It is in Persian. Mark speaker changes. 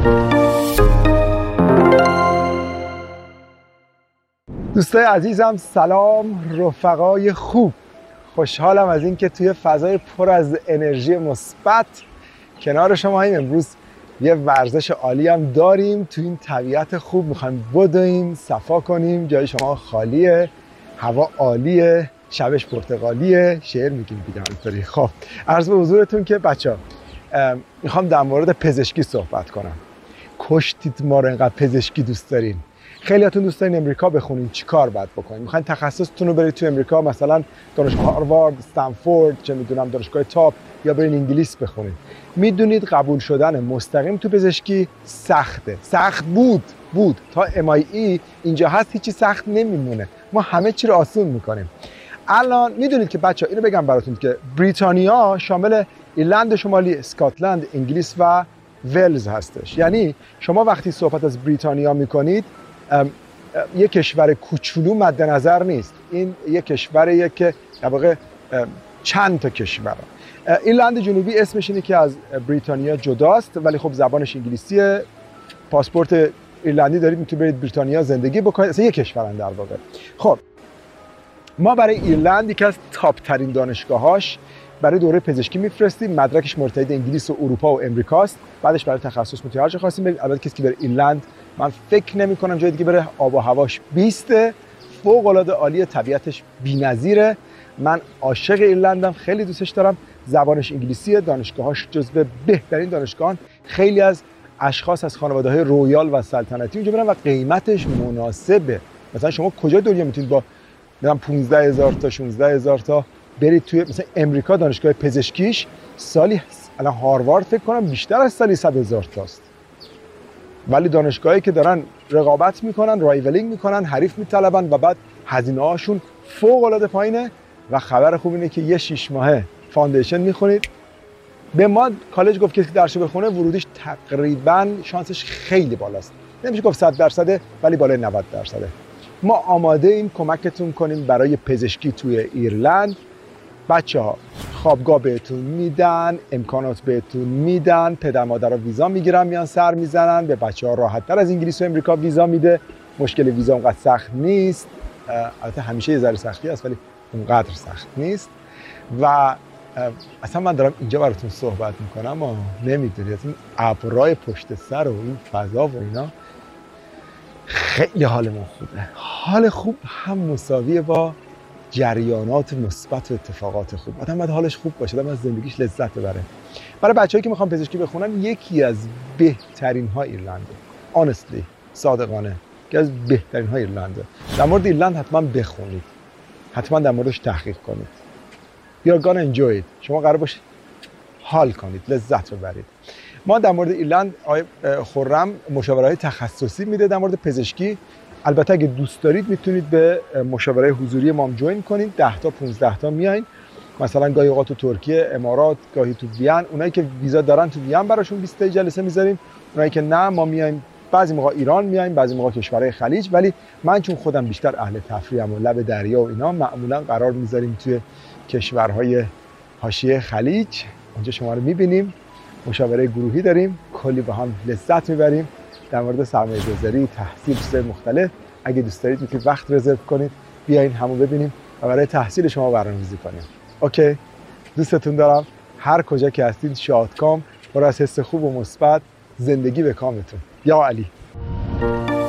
Speaker 1: دوستای عزیزم سلام، رفقای خوب. خوشحالم از اینکه توی فضای پر از انرژی مثبت کنار شما هستیم. امروز یه ورزش عالی هم داریم تو این طبیعت خوب. میخوایم بدویم، صفا کنیم. جای شما خالیه، هوا عالیه، شبش پرتقالیه، شعر میگیم دیگه همینطوری. خب عرض به حضورتون که بچه‌ها میخوام در مورد پزشکی صحبت کنم. کشتید ما رو اینقدر پزشکی دوست دارین. خیلیاتون دوست دارین امریکا بخونین، چیکار باید بکنین؟ میخواین تخصصتون رو برید تو امریکا، مثلا دانشگاه هاروارد، استنفورد، چه میدونم دانشگاه تاپ، یا برین انگلیس بخونین. میدونید قبول شدن مستقیم تو پزشکی سخته. سخت بود تا MIE اینجا هست، هیچی سخت نمیمونه. ما همه چی رو آسون میکنیم. الان میدونید که بچه‌ها اینو بگم براتون که بریتانیا شامل ایرلند شمالی، اسکاتلند، انگلیس و ولز هستش. یعنی شما وقتی صحبت از بریتانیا میکنید یک کشور کوچولو مد نظر نیست. این یک کشوریه که در واقع چند تا کشور. ایرلند جنوبی اسمش اینه که از بریتانیا جداست، ولی خب زبانش انگلیسیه. پاسپورت ایرلندی دارید، میتونید برید بریتانیا زندگی بکنید. اصلا یک کشورن در واقع. خب ما برای ایرلند یکی از تاپ ترین دانشگاهاش برای دوره پزشکی میفرستیم. مدرکش مرتبط انگلیس و اروپا و امریکاست. بعدش برای تخصص میتونید هر جا خواستین برید. البته کسی که بره ایرلند، من فکر نمی کنم جای دیگه بره. آب و هواش 20، فوق العاده عالیه، طبیعتش بی‌نظیره. من عاشق ایرلندم، خیلی دوستش دارم. زبانش انگلیسیه، دانشگاهاش جزو بهترین دانشگاهان. خیلی از اشخاص از خانواده‌های رویال و سلطنتی اونجا برن و قیمتش مناسبه. مثلا شما کجای دنیا میتونید با 15000 تا 16000 تا برید توی مثلا امریکا؟ دانشگاه پزشکیش سالی الان هاروارد فکر کنم بیشتر از سالی 100000 تاست. ولی دانشگاهایی که دارن رقابت میکنن، رایولینگ میکنن، حریف میطلبن و بعد هزینه هاشون فوق العاده پایینه. و خبر خوب اینه که یه 6 ماهه فاندیشن میخونید. به ما کالج گفت که درسو بخونه ورودیش تقریبا شانسش خیلی بالاست. نمیشه گفت 100%، ولی بالای 90%. ما آماده ایم کمکتون کنیم برای پزشکی توی ایرلند. بچه‌ها خوابگاه بهتون میدن، امکانات بهتون میدن، پدر مادرها ویزا میگیرن میان سر میزنن. به بچه‌ها راحت‌تر از انگلیس و امریکا ویزا میده. مشکل ویزا اونقدر سخت نیست. البته همیشه یه ذره سختی هست ولی اونقدر سخت نیست. و اصلا من دارم اینجا براتون صحبت میکنم و نمیدونید این ابرای پشت سر و این فضا و اینا خیلی حالمون خوبه. حال خوب هم مساویه با جریانات مثبت و اتفاقات خوب. آدم باید حالش خوب باشه، آدم از زندگیش لذت ببره. برای بچه‌هایی که میخوان پزشکی بخونن یکی از بهترین ها ایرلنده. honestly، صادقانه، یکی از بهترین ها ایرلنده. در مورد ایرلند حتما بخونید، حتما در موردش تحقیق کنید. you're gonna enjoy it. شما قرار باشه حال کنید، لذت ببرید. ما در مورد ایرلند آقای خرم مشاوره‌های تخصصی میده در مورد پزشکی. البته اگه دوست دارید میتونید به مشاوره حضوری ما هم جوین کنید. 10 تا 15 تا میایین. مثلا گاهی اوقات تو ترکیه، امارات، گاهی تو وین. اونایی که ویزا دارن تو وین براشون 20 تا جلسه میذاریم. اونایی که نه، ما میایم بعضی موقع ایران میایم، بعضی موقع کشورهای خلیج. ولی من چون خودم بیشتر اهل تفریحم و لب دریا و اینا، معمولا قرار میذاریم توی کشورهای حاشیه خلیج. اونجا شما رو میبینیم، مشاوره گروهی داریم، کلی با هم لذت میبریم در مورد سرمایه‌گذاری، تحصیل، چیزهای مختلف. اگه دوست دارید میتونید وقت رزرو کنید، بیاین همو ببینیم و برای تحصیل شما برنامه‌ریزی کنیم. اوکی، دوستتون دارم. هر کجا که هستید شادکام، پر از حس خوب و مثبت. زندگی به کامتون. یا علی.